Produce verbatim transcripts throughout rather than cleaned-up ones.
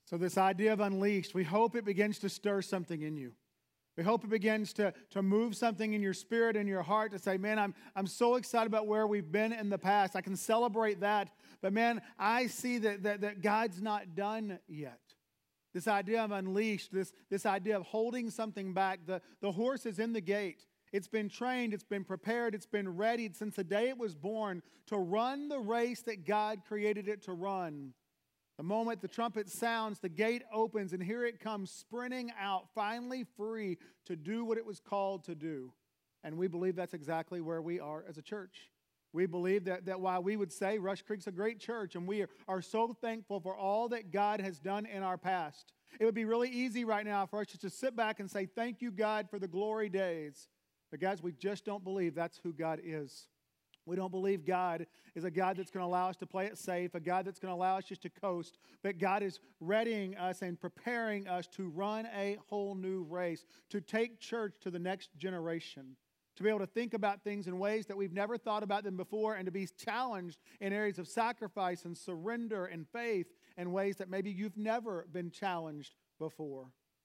So this idea of unleashed, we hope it begins to stir something in you. We hope it begins to, to move something in your spirit and your heart to say, man, I'm, I'm so excited about where we've been in the past. I can celebrate that. But man, I see that, that, that God's not done yet. This idea of unleashed, this, this idea of holding something back. The, the horse is in the gate. It's been trained, it's been prepared, it's been readied since the day it was born to run the race that God created it to run. The moment the trumpet sounds, the gate opens, and here it comes sprinting out, finally free to do what it was called to do. And we believe that's exactly where we are as a church. We believe that, that while we would say Rush Creek's a great church, and we are, are so thankful for all that God has done in our past, it would be really easy right now for us just to sit back and say, thank you, God, for the glory days. But guys, we just don't believe that's who God is. We don't believe God is a God that's going to allow us to play it safe, a God that's going to allow us just to coast, but God is readying us and preparing us to run a whole new race, to take church to the next generation, to be able to think about things in ways that we've never thought about them before, and to be challenged in areas of sacrifice and surrender and faith in ways that maybe you've never been challenged before.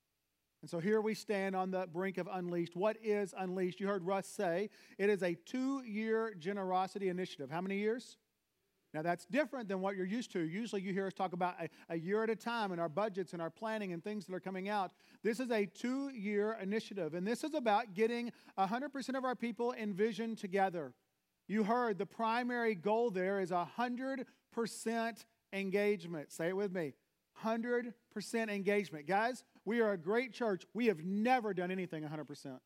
And so here we stand on the brink of Unleashed. What is Unleashed? You heard Russ say it is a two-year generosity initiative. How many years? Now that's different than what you're used to. Usually you hear us talk about a, a year at a time in our budgets and our planning and things that are coming out. This is a two-year initiative, and this is about getting one hundred percent of our people in vision together. You heard the primary goal there is one hundred percent engagement. Say it with me. one hundred percent engagement. Guys, we are a great church. We have never done anything one hundred percent.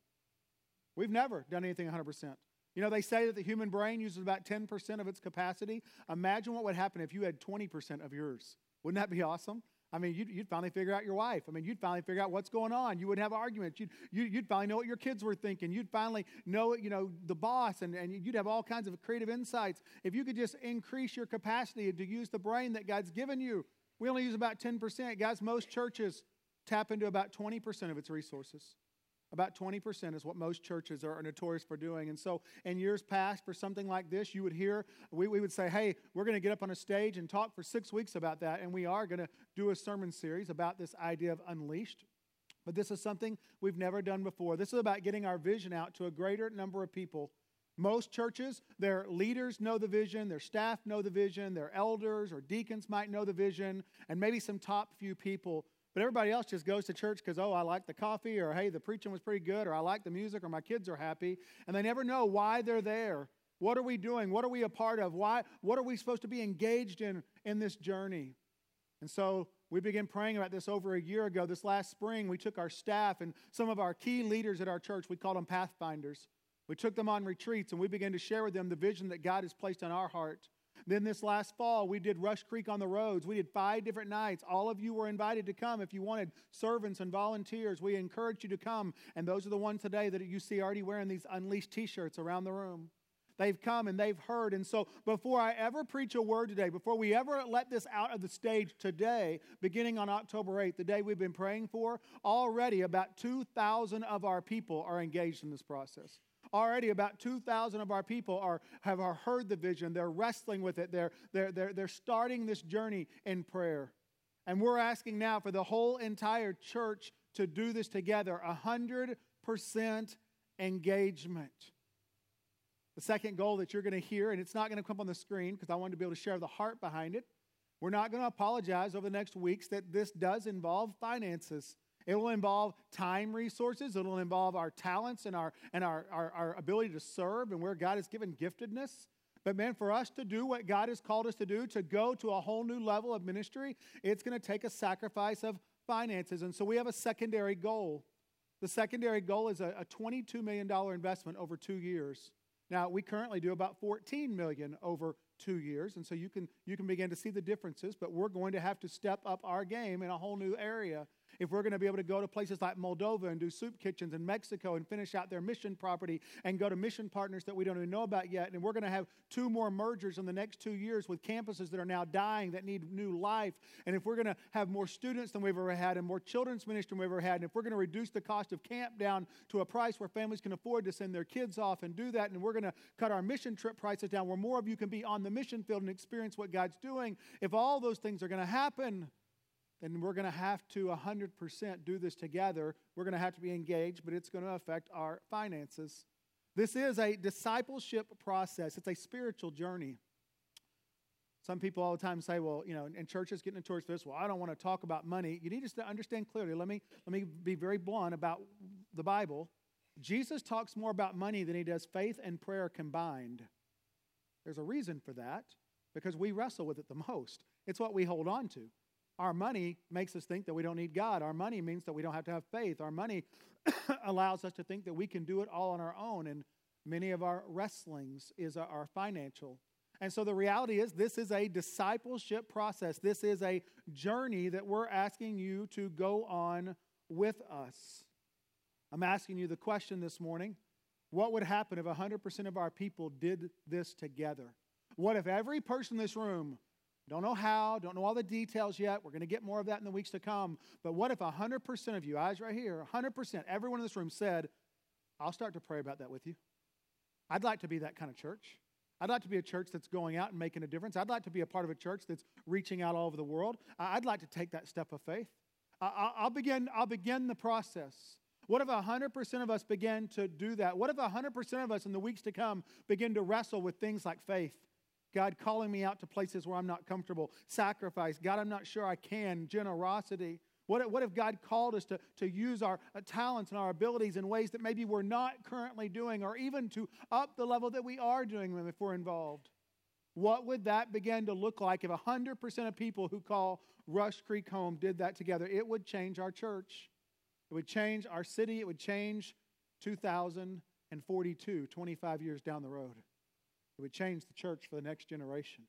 We've never done anything one hundred percent. You know, they say that the human brain uses about ten percent of its capacity. Imagine what would happen if you had twenty percent of yours. Wouldn't that be awesome? I mean, you'd, you'd finally figure out your wife. I mean, you'd finally figure out what's going on. You wouldn't have arguments. You'd, you, you'd finally know what your kids were thinking. You'd finally know, you know, the boss, and, and you'd have all kinds of creative insights. If you could just increase your capacity to use the brain that God's given you. We only use about ten percent. Guys, most churches tap into about twenty percent of its resources. About twenty percent is what most churches are notorious for doing. And so in years past, for something like this, you would hear, we, we would say, hey, we're going to get up on a stage and talk for six weeks about that. And we are going to do a sermon series about this idea of Unleashed. But this is something we've never done before. This is about getting our vision out to a greater number of people. Most churches, their leaders know the vision, their staff know the vision, their elders or deacons might know the vision, and maybe some top few people. But everybody else just goes to church because, oh, I like the coffee, or hey, the preaching was pretty good, or I like the music, or my kids are happy. And they never know why they're there. What are we doing? What are we a part of? Why? What are we supposed to be engaged in in this journey? And so we began praying about this over a year ago. This last spring, we took our staff and some of our key leaders at our church. We called them Pathfinders. We took them on retreats, and we began to share with them the vision that God has placed on our heart. Then this last fall, we did Rush Creek on the Roads. We did five different nights. All of you were invited to come if you wanted servants and volunteers. We encouraged you to come, and those are the ones today that you see already wearing these Unleashed t-shirts around the room. They've come and they've heard. And so before I ever preach a word today, before we ever let this out of the stage today, beginning on October eighth, the day we've been praying for, already about two thousand of our people are engaged in this process. Already about two thousand of our people are have heard the vision. They're wrestling with it. They're, they're, they're, they're starting this journey in prayer. And we're asking now for the whole entire church to do this together, one hundred percent engagement. The second goal that you're going to hear, and it's not going to come up on the screen because I wanted to be able to share the heart behind it. We're not going to apologize over the next weeks that this does involve finances. It will involve time resources. It will involve our talents and our and our, our, our ability to serve and where God has given giftedness. But man, for us to do what God has called us to do, to go to a whole new level of ministry, it's going to take a sacrifice of finances. And so we have a secondary goal. The secondary goal is a, a twenty-two million dollars investment over two years. Now, we currently do about fourteen million dollars over two years, and so you can you can begin to see the differences, but we're going to have to step up our game in a whole new area. If we're going to be able to go to places like Moldova and do soup kitchens in Mexico and finish out their mission property and go to mission partners that we don't even know about yet, and we're going to have two more mergers in the next two years with campuses that are now dying that need new life, and if we're going to have more students than we've ever had and more children's ministry than we've ever had, and if we're going to reduce the cost of camp down to a price where families can afford to send their kids off and do that, and we're going to cut our mission trip prices down where more of you can be on the mission field and experience what God's doing, if all those things are going to happen, then we're going to have to one hundred percent do this together. We're going to have to be engaged, but it's going to affect our finances. This is a discipleship process. It's a spiritual journey. Some people all the time say, well, you know, and churches getting towards this, well, I don't want to talk about money. You need to understand clearly. Let me, let me be very blunt about the Bible. Jesus talks more about money than he does faith and prayer combined. There's a reason for that, because we wrestle with it the most. It's what we hold on to. Our money makes us think that we don't need God. Our money means that we don't have to have faith. Our money allows us to think that we can do it all on our own, and many of our wrestlings is our financial. And so the reality is this is a discipleship process. This is a journey that we're asking you to go on with us. I'm asking you the question this morning, what would happen if one hundred percent of our people did this together? What if every person in this room, don't know how, don't know all the details yet, we're going to get more of that in the weeks to come, but what if one hundred percent of you, eyes right here, one hundred percent, everyone in this room said, I'll start to pray about that with you. I'd like to be that kind of church. I'd like to be a church that's going out and making a difference. I'd like to be a part of a church that's reaching out all over the world. I'd like to take that step of faith. I'll begin, I'll begin the process. What if one hundred percent of us begin to do that? What if one hundred percent of us in the weeks to come begin to wrestle with things like faith? God calling me out to places where I'm not comfortable. Sacrifice. God, I'm not sure I can. Generosity. What if, what if God called us to, to use our uh, talents and our abilities in ways that maybe we're not currently doing, or even to up the level that we are doing them if we're involved? What would that begin to look like if one hundred percent of people who call Rush Creek home did that together? It would change our church. It would change our city. It would change two thousand forty-two, twenty-five years down the road. It would change the church for the next generation.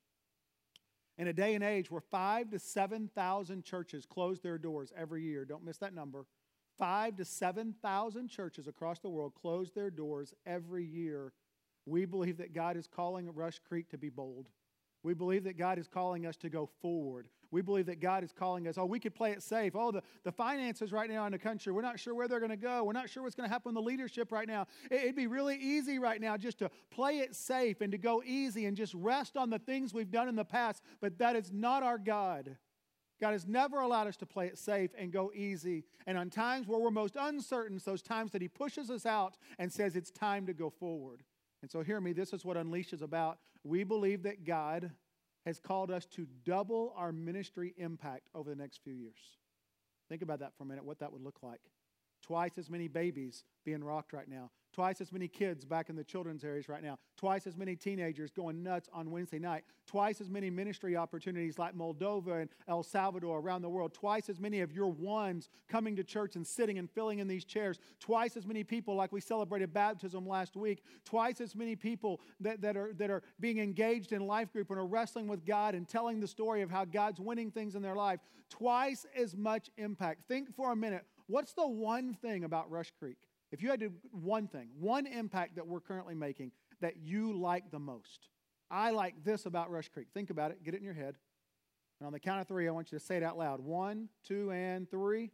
In a day and age where five to seven thousand churches close their doors every year, don't miss that number. Five to seven thousand churches across the world close their doors every year. We believe that God is calling Rush Creek to be bold. We believe that God is calling us to go forward. We believe that God is calling us, oh, we could play it safe. Oh, the, the finances right now in the country, we're not sure where they're going to go. We're not sure what's going to happen with the leadership right now. It, it'd be really easy right now just to play it safe and to go easy and just rest on the things we've done in the past. But that is not our God. God has never allowed us to play it safe and go easy. And on times where we're most uncertain, it's those times that he pushes us out and says it's time to go forward. And so hear me, this is what Unleash is about. We believe that God has called us to double our ministry impact over the next few years. Think about that for a minute, what that would look like. Twice as many babies being rocked right now. Twice as many kids back in the children's areas right now. Twice as many teenagers going nuts on Wednesday night. Twice as many ministry opportunities like Moldova and El Salvador around the world. Twice as many of your ones coming to church and sitting and filling in these chairs. Twice as many people like we celebrated baptism last week. Twice as many people that, that, are, that are being engaged in life group and are wrestling with God and telling the story of how God's winning things in their life. Twice as much impact. Think for a minute, what's the one thing about Rush Creek? If you had to, one thing, one impact that we're currently making that you like the most. I like this about Rush Creek. Think about it. Get it in your head. And on the count of three, I want you to say it out loud. One, two, and three.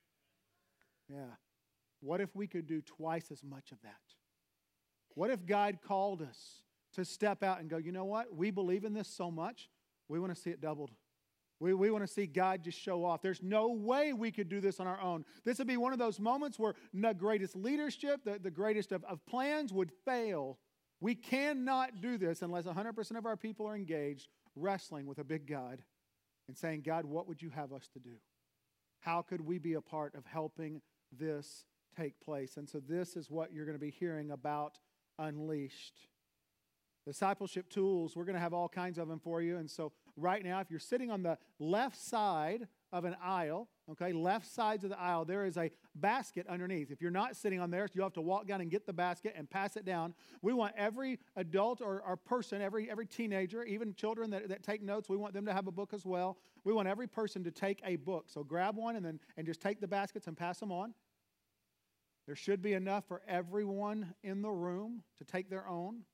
Yeah. What if we could do twice as much of that? What if God called us to step out and go, you know what? We believe in this so much, we want to see it doubled. We, we want to see God just show off. There's no way we could do this on our own. This would be one of those moments where the greatest leadership, the, the greatest of, of plans would fail. We cannot do this unless one hundred percent of our people are engaged, wrestling with a big God and saying, God, what would you have us to do? How could we be a part of helping this take place? And so this is what you're going to be hearing about Unleashed. Discipleship tools, we're going to have all kinds of them for you. And so right now, if you're sitting on the left side of an aisle, okay, left sides of the aisle, there is a basket underneath. If you're not sitting on there, you'll have to walk down and get the basket and pass it down. We want every adult or, or person, every, every teenager, even children that, that take notes, we want them to have a book as well. We want every person to take a book. So grab one and then and just take the baskets and pass them on. There should be enough for everyone in the room to take their own.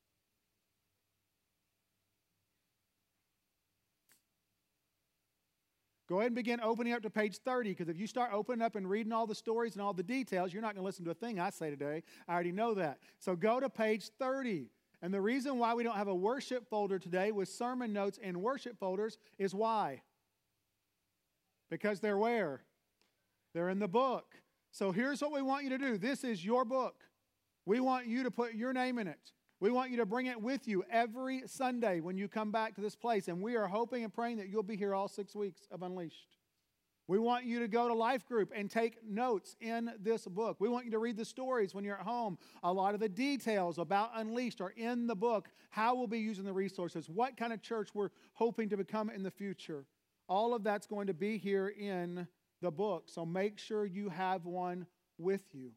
Go ahead and begin opening up to page thirty, because if you start opening up and reading all the stories and all the details, you're not going to listen to a thing I say today. I already know that. So go to page thirty. And the reason why we don't have a worship folder today with sermon notes and worship folders is why? Because they're where? They're in the book. So here's what we want you to do. This is your book. We want you to put your name in it. We want you to bring it with you every Sunday when you come back to this place. And we are hoping and praying that you'll be here all six weeks of Unleashed. We want you to go to Life Group and take notes in this book. We want you to read the stories when you're at home. A lot of the details about Unleashed are in the book. How we'll be using the resources. What kind of church we're hoping to become in the future. All of that's going to be here in the book. So make sure you have one with you.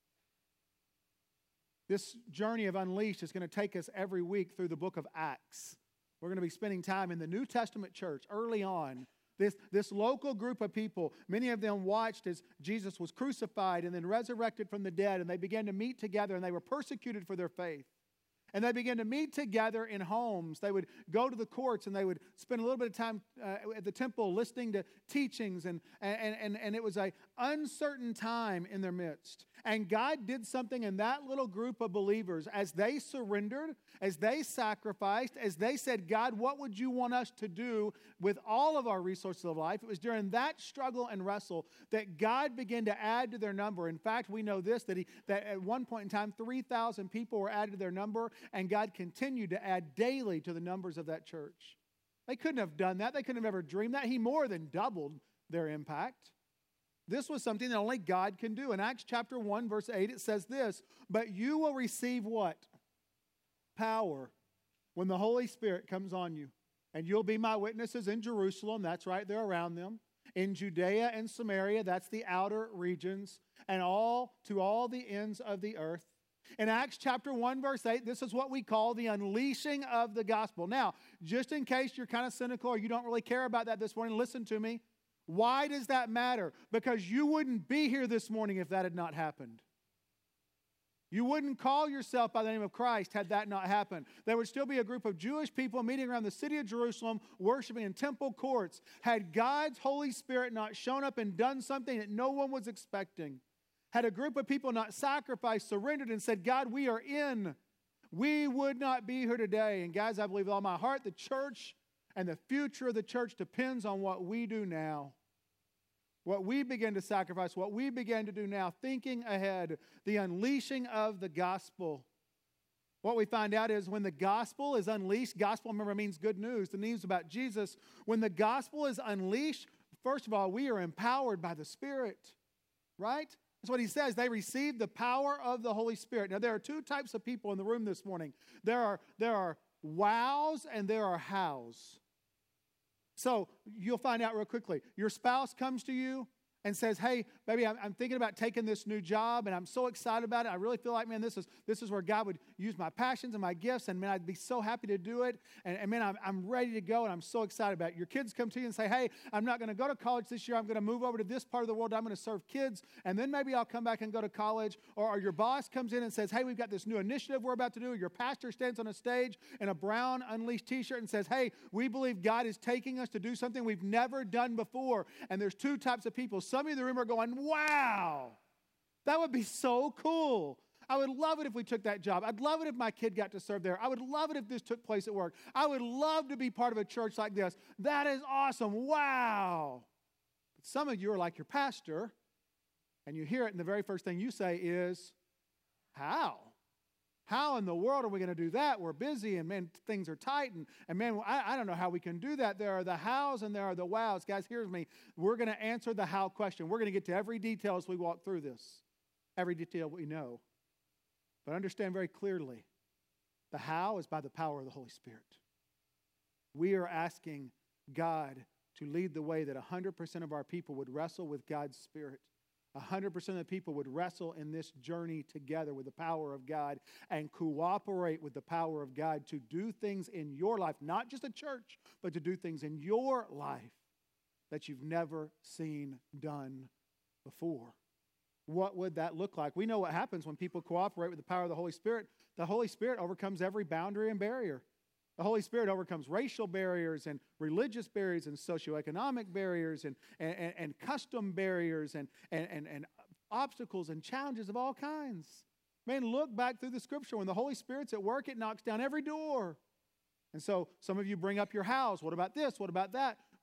This journey of Unleashed is going to take us every week through the book of Acts. We're going to be spending time in the New Testament church early on. This, this local group of people, many of them watched as Jesus was crucified and then resurrected from the dead, and they began to meet together, and they were persecuted for their faith. And they began to meet together in homes. They would go to the courts, and they would spend a little bit of time uh, at the temple listening to teachings, and, and, and, and it was an uncertain time in their midst. And God did something in that little group of believers as they surrendered, as they sacrificed, as they said, God, what would you want us to do with all of our resources of life? It was during that struggle and wrestle that God began to add to their number. In fact, we know this, that, he, that at one point in time, three thousand people were added to their number, and God continued to add daily to the numbers of that church. They couldn't have done that. They couldn't have ever dreamed that. He more than doubled their impact. This was something that only God can do. In Acts chapter one, verse eight, it says this, but you will receive what? Power when the Holy Spirit comes on you. And you'll be my witnesses in Jerusalem. That's right, they're around them. In Judea and Samaria, that's the outer regions. And all to all the ends of the earth. In Acts chapter one, verse eight, this is what we call the unleashing of the gospel. Now, just in case you're kind of cynical or you don't really care about that this morning, listen to me. Why does that matter? Because you wouldn't be here this morning if that had not happened. You wouldn't call yourself by the name of Christ had that not happened. There would still be a group of Jewish people meeting around the city of Jerusalem, worshiping in temple courts. Had God's Holy Spirit not shown up and done something that no one was expecting, had a group of people not sacrificed, surrendered, and said, God, we are in, we would not be here today. And guys, I believe with all my heart, the church and the future of the church depends on what we do now. What we begin to sacrifice, what we begin to do now, thinking ahead, the unleashing of the gospel. What we find out is when the gospel is unleashed, gospel, remember, means good news, the news about Jesus. When the gospel is unleashed, first of all, we are empowered by the Spirit, right? That's what he says. They receive the power of the Holy Spirit. Now, there are two types of people in the room this morning. There are, there are wows and there are hows. So you'll find out real quickly. Your spouse comes to you and says, hey, baby, I'm, I'm thinking about taking this new job, and I'm so excited about it. I really feel like, man, this is this is where God would use my passions and my gifts, and man, I'd be so happy to do it. And, and man, I'm, I'm ready to go, and I'm so excited about it. Your kids come to you and say, hey, I'm not going to go to college this year. I'm going to move over to this part of the world. I'm going to serve kids, and then maybe I'll come back and go to college. Or, or your boss comes in and says, hey, we've got this new initiative we're about to do. Or your pastor stands on a stage in a brown Unleashed t-shirt and says, hey, we believe God is taking us to do something we've never done before. And there's two types of people. Some of you in the room are going, wow, that would be so cool. I would love it if we took that job. I'd love it if my kid got to serve there. I would love it if this took place at work. I would love to be part of a church like this. That is awesome. Wow. But some of you are like your pastor, and you hear it, and the very first thing you say is, how? How in the world are we going to do that? We're busy, and man, things are tight, and, and man, I, I don't know how we can do that. There are the hows and there are the wows. Guys, here's me. We're going to answer the how question. We're going to get to every detail as we walk through this. Every detail we know. But understand very clearly, the how is by the power of the Holy Spirit. We are asking God to lead the way that one hundred percent of our people would wrestle with God's Spirit. one hundred percent of the people would wrestle in this journey together with the power of God and cooperate with the power of God to do things in your life, not just a church, but to do things in your life that you've never seen done before. What would that look like? We know what happens when people cooperate with the power of the Holy Spirit. The Holy Spirit overcomes every boundary and barrier. The Holy Spirit overcomes racial barriers and religious barriers and socioeconomic barriers and, and, and, and custom barriers and, and, and, and obstacles and challenges of all kinds. Man, look back through the Scripture. When the Holy Spirit's at work, it knocks down every door. And so some of you bring up your house. What about this? What about that?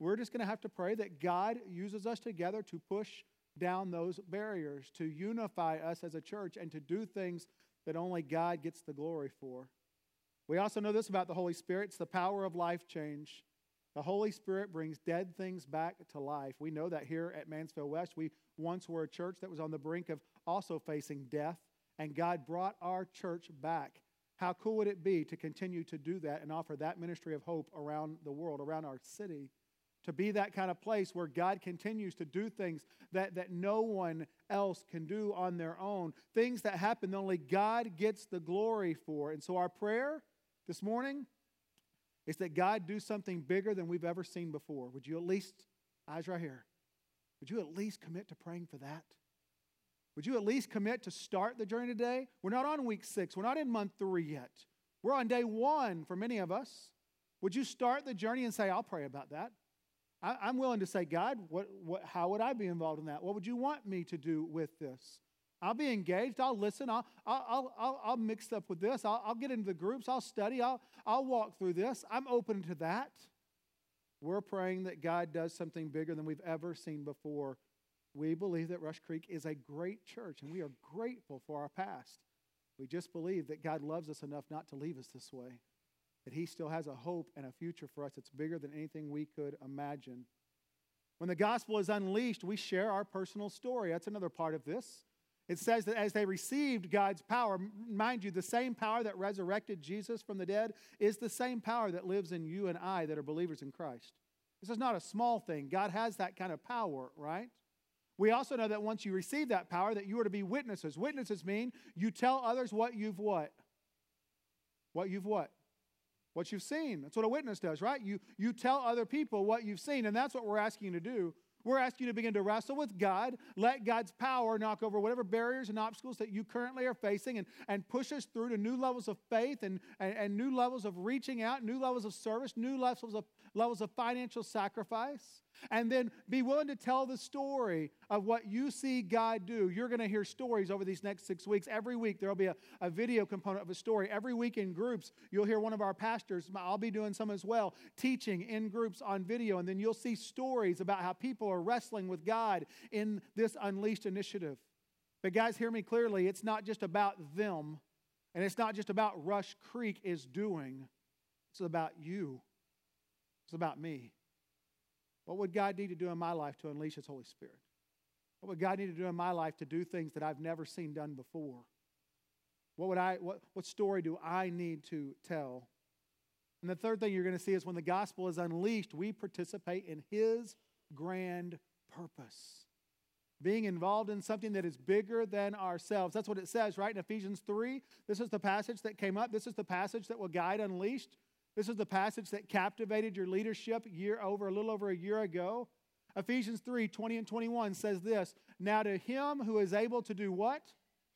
we're just going to have to pray that God uses us together to push down those barriers, to unify us as a church, and to do things that only God gets the glory for. We also know this about the Holy Spirit. It's the power of life change. The Holy Spirit brings dead things back to life. We know that here at Mansfield West. We once were a church that was on the brink of also facing death, and God brought our church back. How cool would it be to continue to do that and offer that ministry of hope around the world, around our city, to be that kind of place where God continues to do things that, that no one else can do on their own, things that happen that only God gets the glory for. And so our prayer this morning is that God do something bigger than we've ever seen before. Would you at least, eyes right here, would you at least commit to praying for that? Would you at least commit to start the journey today? We're not on week six. We're not in month three yet. We're on day one for many of us. Would you start the journey and say, I'll pray about that? I, I'm willing to say, God, what, what, how would I be involved in that? What would you want me to do with this? I'll be engaged. I'll listen. I'll, I'll, I'll, I'll mix up with this. I'll, I'll get into the groups. I'll study. I'll, I'll walk through this. I'm open to that. We're praying that God does something bigger than we've ever seen before. We believe that Rush Creek is a great church, and we are grateful for our past. We just believe that God loves us enough not to leave us this way, that He still has a hope and a future for us that's bigger than anything we could imagine. When the gospel is unleashed, we share our personal story. That's another part of this. It says that as they received God's power, mind you, the same power that resurrected Jesus from the dead is the same power that lives in you and I that are believers in Christ. This is not a small thing. God has that kind of power, right? We also know that once you receive that power, that you are to be witnesses. Witnesses mean you tell others what you've what? What you've what? What you've seen. That's what a witness does, right? You, you tell other people what you've seen, and that's what we're asking you to do. We're asking you to begin to wrestle with God, let God's power knock over whatever barriers and obstacles that you currently are facing, and, and push us through to new levels of faith and, and, and new levels of reaching out, new levels of service, new levels of, levels of financial sacrifice. And then be willing to tell the story of what you see God do. You're going to hear stories over these next six weeks. Every week there will be a, a video component of a story. Every week in groups, you'll hear one of our pastors, I'll be doing some as well, teaching in groups on video. And then you'll see stories about how people are wrestling with God in this Unleashed initiative. But guys, hear me clearly. It's not just about them. And it's not just about Rush Creek is doing. It's about you. It's about me. What would God need to do in my life to unleash His Holy Spirit? What would God need to do in my life to do things that I've never seen done before? What would I? What, what story do I need to tell? And the third thing you're going to see is when the gospel is unleashed, we participate in His grand purpose. Being involved in something that is bigger than ourselves. That's what it says, right? In Ephesians three, this is the passage that came up. This is the passage that will guide Unleashed. This is the passage that captivated your leadership year over, a little over a year ago. Ephesians three, twenty and twenty-one says this, now to Him who is able to do what?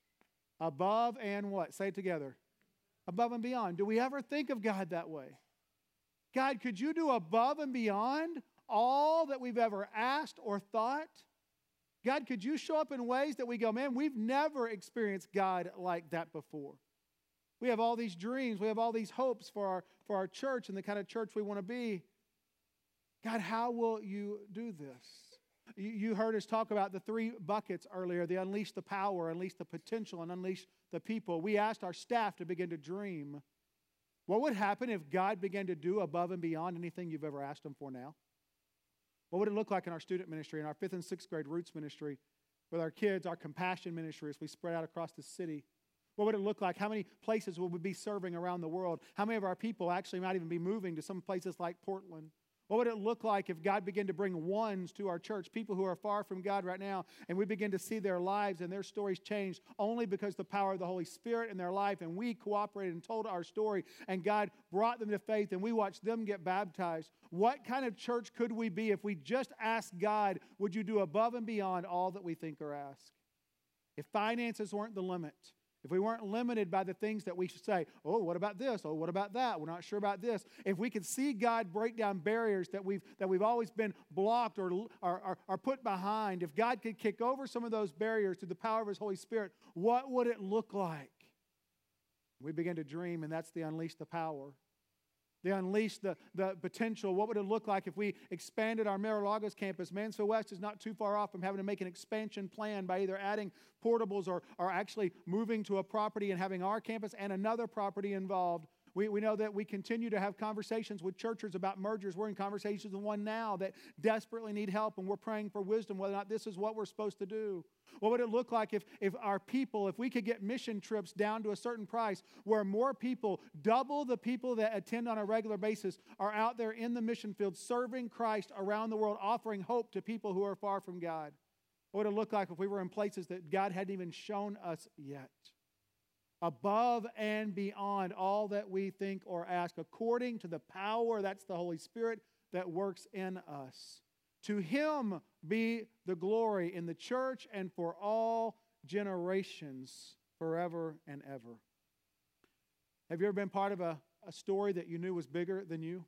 Above and what? Say it together. Above and beyond. Do we ever think of God that way? God, could you do above and beyond all that we've ever asked or thought? God, could you show up in ways that we go, man, we've never experienced God like that before. We have all these dreams. We have all these hopes for our, for our church and the kind of church we want to be. God, how will you do this? You, you heard us talk about the three buckets earlier, the unleash the power, unleash the potential, and unleash the people. We asked our staff to begin to dream. What would happen if God began to do above and beyond anything you've ever asked Him for now? What would it look like in our student ministry, in our fifth and sixth grade Roots ministry, with our kids, our compassion ministry as we spread out across the city? What would it look like? How many places will we be serving around the world? How many of our people actually might even be moving to some places like Portland? What would it look like if God began to bring ones to our church, people who are far from God right now, and we begin to see their lives and their stories change only because the power of the Holy Spirit in their life, and we cooperated and told our story, and God brought them to faith, and we watched them get baptized? What kind of church could we be if we just asked God, would you do above and beyond all that we think or ask? If finances weren't the limit, if we weren't limited by the things that we should say, oh, what about this? Oh, what about that? We're not sure about this. If we could see God break down barriers that we've that we've always been blocked or, or, or, or put behind, if God could kick over some of those barriers through the power of His Holy Spirit, what would it look like? We begin to dream, and that's the unleash the power. They unleashed the, the potential. What would it look like if we expanded our Mar-a-Lagos campus? Mansfield West is not too far off from having to make an expansion plan by either adding portables or, or actually moving to a property and having our campus and another property involved. We, we know that we continue to have conversations with churches about mergers. We're in conversations with one now that desperately need help, and we're praying for wisdom whether or not this is what we're supposed to do. What would it look like if, if our people, if we could get mission trips down to a certain price where more people, double the people that attend on a regular basis, are out there in the mission field serving Christ around the world, offering hope to people who are far from God? What would it look like if we were in places that God hadn't even shown us yet? Above and beyond all that we think or ask, according to the power, that's the Holy Spirit, that works in us. To Him be the glory in the church and for all generations, forever and ever. Have you ever been part of a, a story that you knew was bigger than you?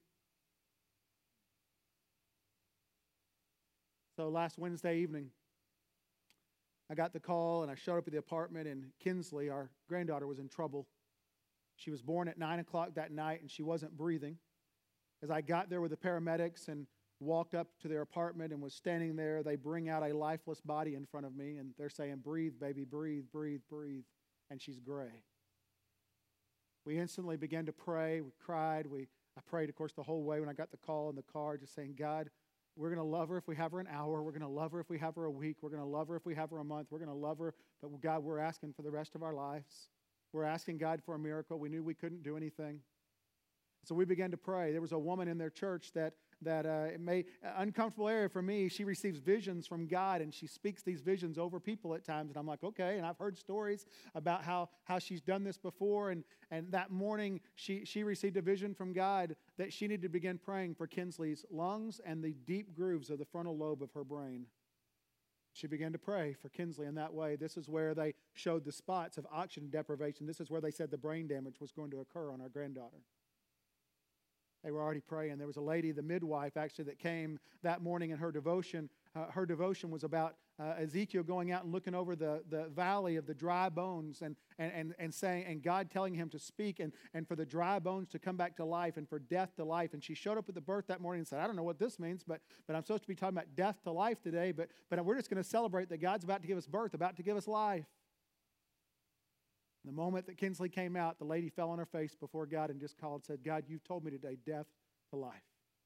So last Wednesday evening, I got the call and I showed up at the apartment, and Kinsley, our granddaughter, was in trouble. She was born at nine o'clock that night and she wasn't breathing. As I got there with the paramedics and walked up to their apartment and was standing there, they bring out a lifeless body in front of me and they're saying, "Breathe, baby, breathe, breathe, breathe." And she's gray. We instantly began to pray. We cried. We, I prayed, of course, the whole way when I got the call in the car, just saying, "God, we're going to love her if we have her an hour. We're going to love her if we have her a week. We're going to love her if we have her a month. We're going to love her, but God, we're asking for the rest of our lives. We're asking God for a miracle. We knew we couldn't do anything." So we began to pray. There was a woman in their church that that uh, it may uh, uncomfortable area for me. She receives visions from God, and she speaks these visions over people at times. And I'm like, okay. And I've heard stories about how how she's done this before. And and that morning, she she received a vision from God that she needed to begin praying for Kinsley's lungs and the deep grooves of the frontal lobe of her brain. She began to pray for Kinsley in that way. This is where they showed the spots of oxygen deprivation. This is where they said the brain damage was going to occur on our granddaughter. They were already praying. There was a lady, the midwife, actually, that came that morning in her devotion. Uh, her devotion was about uh, Ezekiel going out and looking over the, the valley of the dry bones and, and, and, and saying, and God telling him to speak and, and for the dry bones to come back to life and for death to life. And she showed up at the birth that morning and said, "I don't know what this means, but, but I'm supposed to be talking about death to life today, but, but we're just going to celebrate that God's about to give us birth, about to give us life." The moment that Kinsley came out, the lady fell on her face before God and just called and said, "God, you've told me today death to life."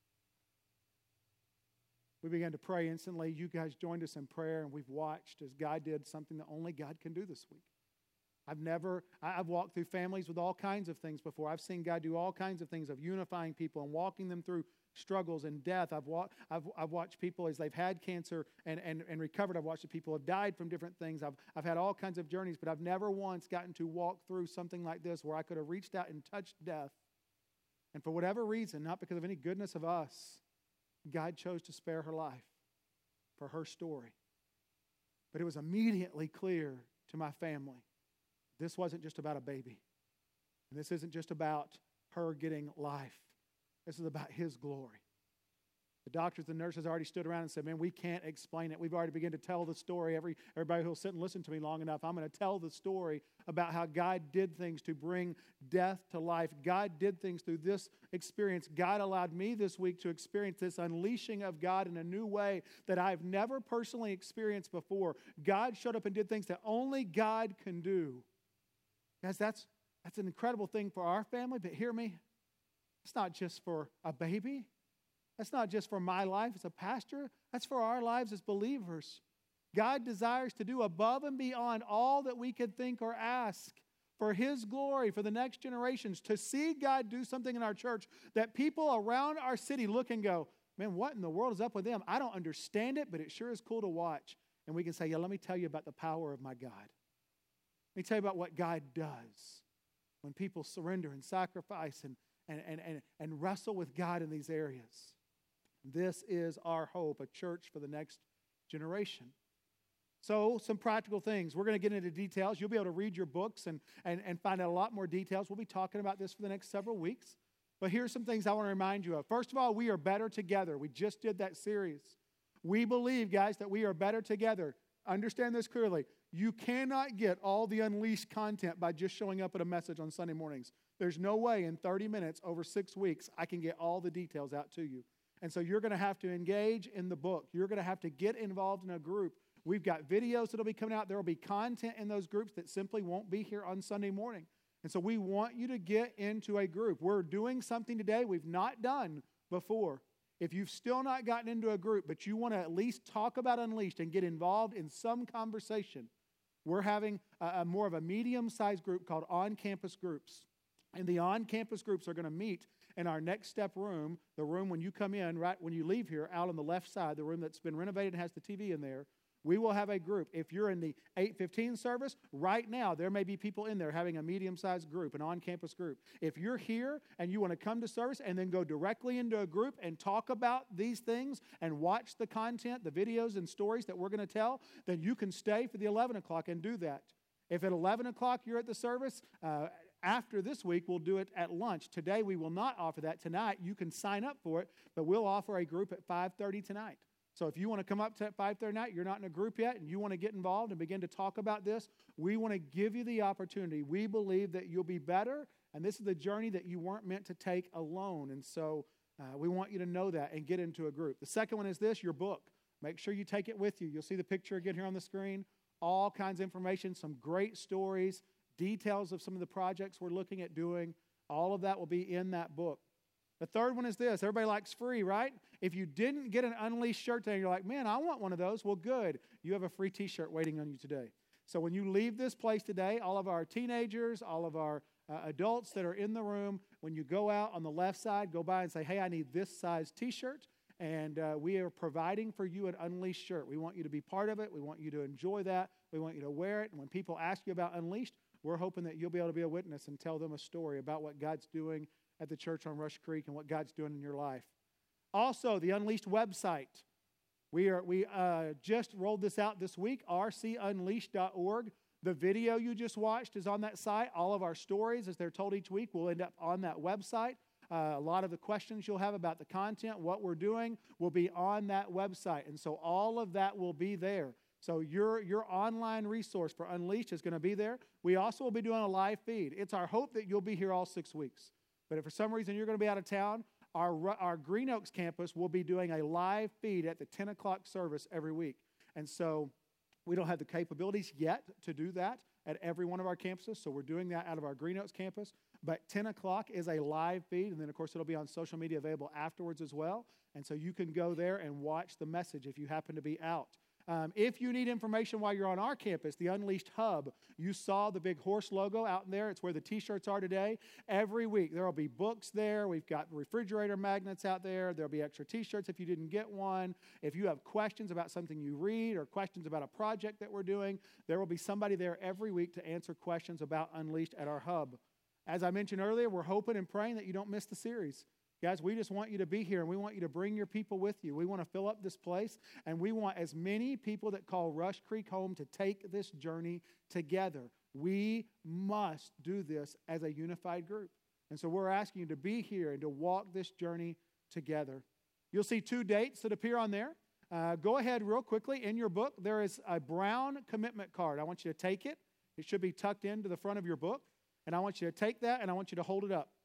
We began to pray instantly. You guys joined us in prayer, and we've watched as God did something that only God can do this week. I've never, I've walked through families with all kinds of things before. I've seen God do all kinds of things of unifying people and walking them through struggles and death. I've, wa- I've, I've watched people as they've had cancer and, and, and recovered. I've watched people have died from different things. I've, I've had all kinds of journeys, but I've never once gotten to walk through something like this where I could have reached out and touched death. And for whatever reason, not because of any goodness of us, God chose to spare her life for her story. But it was immediately clear to my family, this wasn't just about a baby. And this isn't just about her getting life. This is about His glory. The doctors and nurses already stood around and said, "Man, we can't explain it. We've already begun to tell the story. Every Everybody who'll sit and listen to me long enough, I'm going to tell the story about how God did things to bring death to life. God did things through this experience. God allowed me this week to experience this unleashing of God in a new way that I've never personally experienced before. God showed up and did things that only God can do." Guys, that's, that's an incredible thing for our family, but hear me. It's not just for a baby. That's not just for my life as a pastor. That's for our lives as believers. God desires to do above and beyond all that we could think or ask for His glory, for the next generations, to see God do something in our church that people around our city look and go, "Man, what in the world is up with them? I don't understand it, but it sure is cool to watch." And we can say, "Yeah, let me tell you about the power of my God. Let me tell you about what God does when people surrender and sacrifice and And, and, and, and wrestle with God in these areas." This is our hope, a church for the next generation. So, some practical things. We're going to get into details. You'll be able to read your books and, and, and find out a lot more details. We'll be talking about this for the next several weeks. But here's some things I want to remind you of. First of all, we are better together. We just did that series. We believe, guys, that we are better together. Understand this clearly. You cannot get all the unleashed content by just showing up at a message on Sunday mornings. There's no way in thirty minutes over six weeks I can get all the details out to you. And so you're going to have to engage in the book. You're going to have to get involved in a group. We've got videos that will be coming out. There will be content in those groups that simply won't be here on Sunday morning. And so we want you to get into a group. We're doing something today we've not done before. If you've still not gotten into a group, but you want to at least talk about Unleashed and get involved in some conversation, we're having a, a more of a medium-sized group called on-campus groups. And the on-campus groups are going to meet in our Next Step room, the room when you come in, right when you leave here, out on the left side, the room that's been renovated and has the T V in there. We will have a group. If you're in the eight fifteen service, right now there may be people in there having a medium-sized group, an on-campus group. If you're here and you want to come to service and then go directly into a group and talk about these things and watch the content, the videos and stories that we're going to tell, then you can stay for the eleven o'clock and do that. If at eleven o'clock you're at the service, uh, after this week, we'll do it at lunch. Today, we will not offer that. Tonight, you can sign up for it, but we'll offer a group at five thirty tonight. So if you want to come up to at five thirty tonight, you're not in a group yet, and you want to get involved and begin to talk about this, we want to give you the opportunity. We believe that you'll be better, and this is the journey that you weren't meant to take alone. And so uh, we want you to know that and get into a group. The second one is this, your book. Make sure you take it with you. You'll see the picture again here on the screen. All kinds of information, some great stories, details of some of the projects we're looking at doing. All of that will be in that book. The third one is this. Everybody likes free, right? If you didn't get an Unleashed shirt today, you're like, man, I want one of those. Well, good. You have a free t-shirt waiting on you today. So when you leave this place today, all of our teenagers, all of our uh, adults that are in the room, when you go out on the left side, go by and say, hey, I need this size t-shirt. And uh, we are providing for you an Unleashed shirt. We want you to be part of it. We want you to enjoy that. We want you to wear it. And when people ask you about Unleashed, we're hoping that you'll be able to be a witness and tell them a story about what God's doing at the church on Rush Creek and what God's doing in your life. Also, the Unleashed website. We are we uh, just rolled this out this week, r c unleashed dot org. The video you just watched is on that site. All of our stories, as they're told each week, will end up on that website. Uh, a lot of the questions you'll have about the content, what we're doing, will be on that website. And so all of that will be there. So your, your online resource for Unleashed is going to be there. We also will be doing a live feed. It's our hope that you'll be here all six weeks. But if for some reason you're going to be out of town, our, our Green Oaks campus will be doing a live feed at the ten o'clock service every week. And so we don't have the capabilities yet to do that at every one of our campuses. So we're doing that out of our Green Oaks campus. But ten o'clock is a live feed. And then, of course, it'll be on social media available afterwards as well. And so you can go there and watch the message if you happen to be out. Um, if you need information while you're on our campus, the Unleashed Hub, you saw the big horse logo out there. It's where the t-shirts are today. Every week there will be books there. We've got refrigerator magnets out there. There'll be extra t-shirts if you didn't get one. If you have questions about something you read or questions about a project that we're doing, there will be somebody there every week to answer questions about Unleashed at our hub. As I mentioned earlier, we're hoping and praying that you don't miss the series. Guys, we just want you to be here, and we want you to bring your people with you. We want to fill up this place, and we want as many people that call Rush Creek home to take this journey together. We must do this as a unified group. And so we're asking you to be here and to walk this journey together. You'll see two dates that appear on there. Uh, go ahead real quickly. In your book, there is a brown commitment card. I want you to take it. It should be tucked into the front of your book. And I want you to take that, and I want you to hold it up.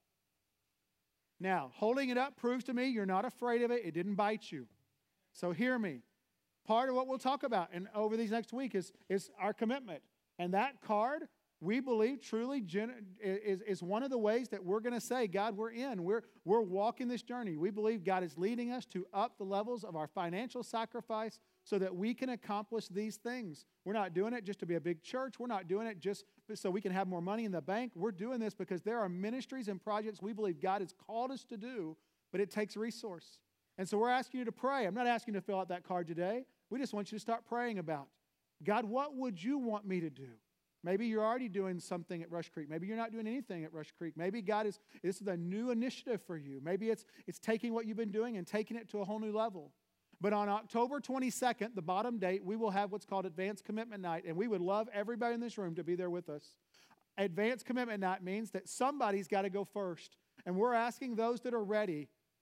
Now, holding it up proves to me you're not afraid of it. It didn't bite you. So hear me. Part of what we'll talk about and over these next week is, is our commitment. And that card, we believe, truly gen- is, is one of the ways that we're going to say, God, we're in. We're, we're walking this journey. We believe God is leading us to up the levels of our financial sacrifice so that we can accomplish these things. We're not doing it just to be a big church. We're not doing it just so we can have more money in the bank. We're doing this because there are ministries and projects we believe God has called us to do, but it takes resource. And so we're asking you to pray. I'm not asking you to fill out that card today. We just want you to start praying about, God, what would you want me to do? Maybe you're already doing something at Rush Creek. Maybe you're not doing anything at Rush Creek. Maybe God is, this is a new initiative for you. Maybe it's, it's taking what you've been doing and taking it to a whole new level. But on October twenty-second, the bottom date, we will have what's called Advanced Commitment Night, and we would love everybody in this room to be there with us. Advanced Commitment Night means that somebody's got to go first, and we're asking those that are ready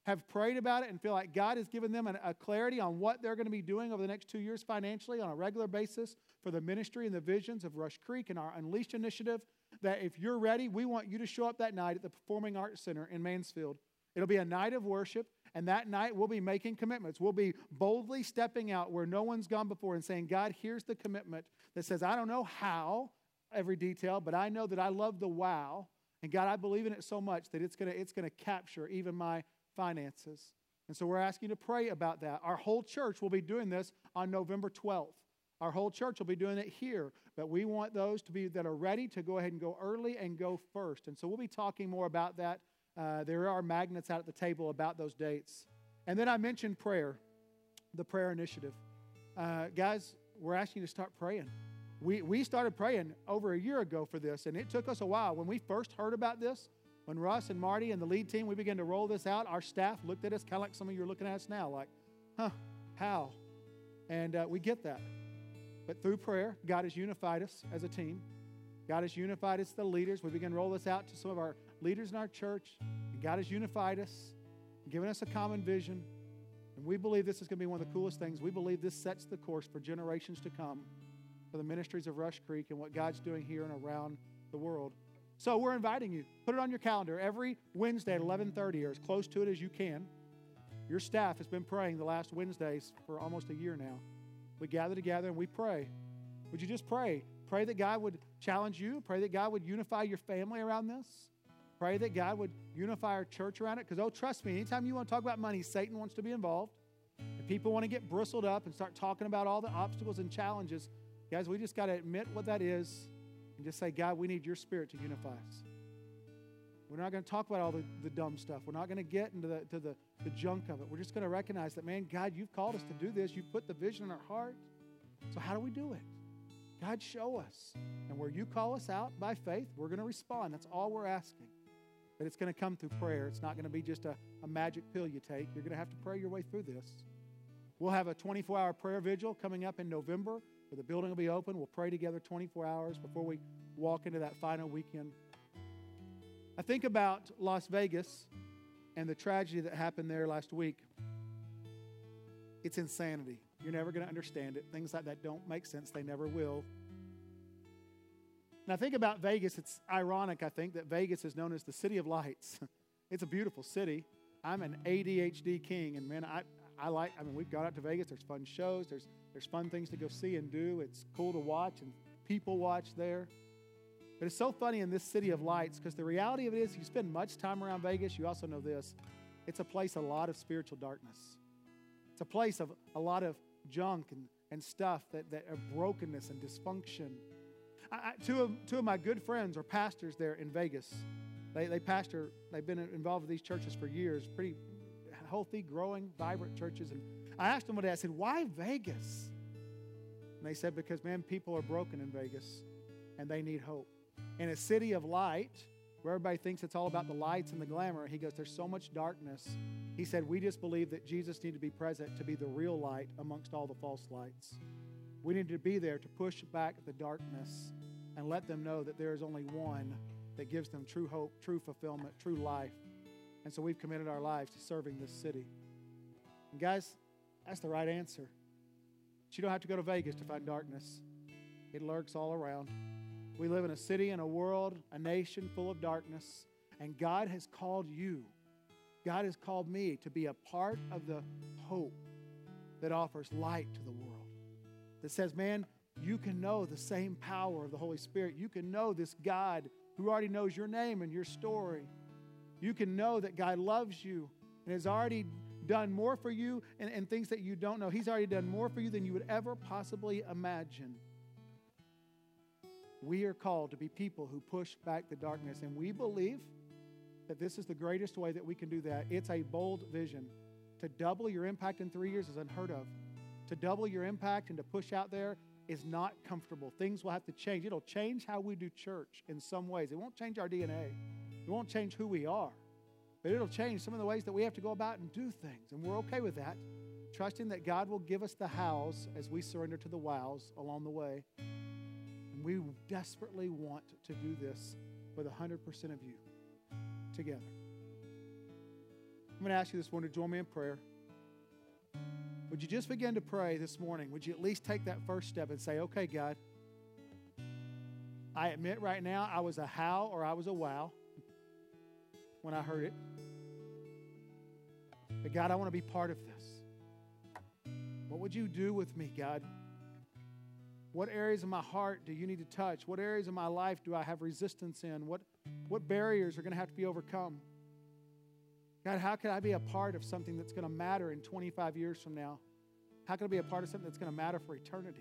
have prayed about it and feel like God has given them a, a clarity on what they're going to be doing over the next two years financially on a regular basis for the ministry and the visions of Rush Creek and our Unleashed initiative, that if you're ready, we want you to show up that night at the Performing Arts Center in Mansfield. It'll be a night of worship, and that night we'll be making commitments. We'll be boldly stepping out where no one's gone before and saying, God, here's the commitment that says, I don't know how, every detail, but I know that I love the wow. And God, I believe in it so much that it's going to it's going to capture even my finances. And so we're asking you to pray about that. Our whole church will be doing this on November twelfth. Our whole church will be doing it here, but we want those to be that are ready to go ahead and go early and go first. And so we'll be talking more about that. Uh, there are magnets out at the table about those dates. And then I mentioned prayer, the prayer initiative. Uh, guys, we're asking you to start praying. We we started praying over a year ago for this, and it took us a while. When we first heard about this, when Russ and Marty and the lead team, we began to roll this out, our staff looked at us kind of like some of you are looking at us now, like, huh, how? And uh, we get that. But through prayer, God has unified us as a team. God has unified us, the leaders. We began to roll this out to some of our leaders in our church. And God has unified us, given us a common vision. And we believe this is going to be one of the coolest things. We believe this sets the course for generations to come for the ministries of Rush Creek and what God's doing here and around the world. So we're inviting you. Put it on your calendar every Wednesday at eleven thirty or as close to it as you can. Your staff has been praying the last Wednesdays for almost a year now. We gather together and we pray. Would you just pray? Pray that God would challenge you. Pray that God would unify your family around this. Pray that God would unify our church around it. Because, oh, trust me, anytime you want to talk about money, Satan wants to be involved. And people want to get bristled up and start talking about all the obstacles and challenges. Guys, we just got to admit what that is and just say, God, we need your spirit to unify us. We're not going to talk about all the, the dumb stuff. We're not going to get into the, to the, the junk of it. We're just going to recognize that, man, God, you've called us to do this. You've put the vision in our heart. So how do we do it? God, show us. And where you call us out by faith, we're going to respond. That's all we're asking. But it's going to come through prayer. It's not going to be just a, a magic pill you take. You're going to have to pray your way through this. We'll have a twenty-four hour prayer vigil coming up in November where the building will be open. We'll pray together twenty-four hours before we walk into that final weekend. I think about Las Vegas and the tragedy that happened there last week. It's insanity. You're never going to understand it. Things like that don't make sense. They never will. Now, think about Vegas. It's ironic, I think, that Vegas is known as the City of Lights. It's a beautiful city. I'm an A D H D king, and man, I, I like, I mean, we've gone out to Vegas. There's fun shows. There's, there's fun things to go see and do. It's cool to watch, and people watch there. But it's so funny in this City of Lights because the reality of it is you spend much time around Vegas, you also know this. It's a place of a lot of spiritual darkness. It's a place of a lot of junk and, and stuff that, that are brokenness and dysfunction. I, I, two, of, two of my good friends are pastors there in Vegas. They, they pastor, they've been involved with these churches for years, pretty healthy, growing, vibrant churches. And I asked them one day, I said, why Vegas? And they said, because, man, people are broken in Vegas and they need hope. In a city of light, where everybody thinks it's all about the lights and the glamour, he goes, there's so much darkness. He said, we just believe that Jesus needed to be present to be the real light amongst all the false lights. We need to be there to push back the darkness and let them know that there is only one that gives them true hope, true fulfillment, true life. And so we've committed our lives to serving this city. And guys, that's the right answer. But you don't have to go to Vegas to find darkness. It lurks all around. We live in a city and a world, a nation full of darkness, and God has called you. God has called me to be a part of the hope that offers light to the world. That says, man, you can know the same power of the Holy Spirit. You can know this God who already knows your name and your story. You can know that God loves you and has already done more for you and, and things that you don't know. He's already done more for you than you would ever possibly imagine. We are called to be people who push back the darkness, and we believe that this is the greatest way that we can do that. It's a bold vision. To double your impact in three years is unheard of. To double your impact and to push out there is not comfortable. Things will have to change. It'll change how we do church in some ways. It won't change our D N A. It won't change who we are. But it'll change some of the ways that we have to go about and do things, and we're okay with that, trusting that God will give us the hows as we surrender to the wows along the way. We desperately want to do this with one hundred percent of you together. I'm going to ask you this morning to join me in prayer. Would you just begin to pray this morning? Would you at least take that first step and say, okay, God, I admit right now I was a how or I was a wow when I heard it. But God, I want to be part of this. What would you do with me, God? What areas of my heart do you need to touch? What areas of my life do I have resistance in? What, what barriers are going to have to be overcome? God, how can I be a part of something that's going to matter in twenty-five years from now? How can I be a part of something that's going to matter for eternity?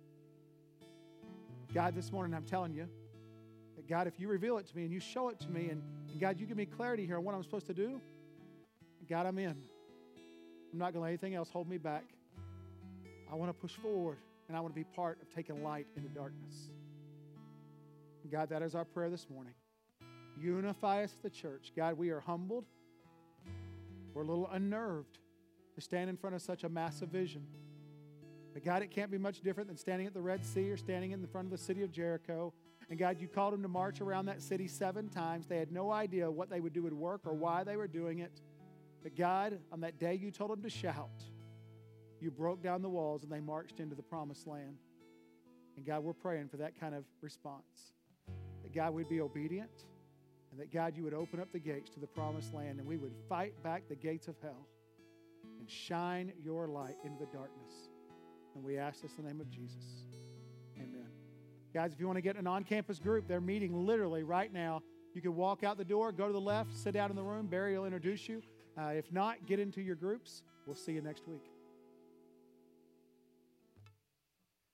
God, this morning I'm telling you that, God, if you reveal it to me and you show it to me, and, and God, you give me clarity here on what I'm supposed to do, God, I'm in. I'm not going to let anything else hold me back. I want to push forward, and I want to be part of taking light into darkness. God, that is our prayer this morning. Unify us as the church. God, we are humbled. We're a little unnerved to stand in front of such a massive vision. But God, it can't be much different than standing at the Red Sea or standing in the front of the city of Jericho. And God, you called them to march around that city seven times. They had no idea what they would do would work or why they were doing it. But God, on that day you told them to shout, you broke down the walls and they marched into the promised land. And God, we're praying for that kind of response. That God, we'd be obedient. And that, God, you would open up the gates to the promised land and we would fight back the gates of hell and shine your light into the darkness. And we ask this in the name of Jesus. Amen. Guys, if you want to get an on-campus group, they're meeting literally right now. You can walk out the door, go to the left, sit down in the room. Barry will introduce you. Uh, if not, get into your groups. We'll see you next week.